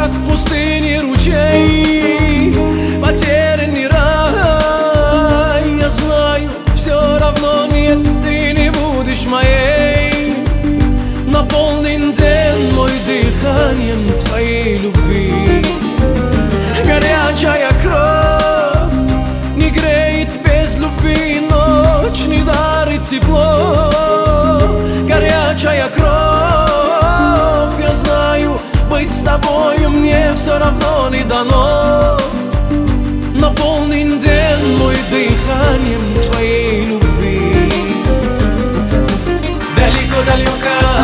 как в пустыне ручей, потерянный рай. Я знаю, все равно нет, ты не будешь моей. Наполнен день мой дыханием твоей любви. Горячая кровь не греет без любви, ночь не дарит тепло. Горячая кровь, я знаю, быть с тобою мне все равно не дано. Наполнен день мой дыханием твоей любви. Далеко-далеко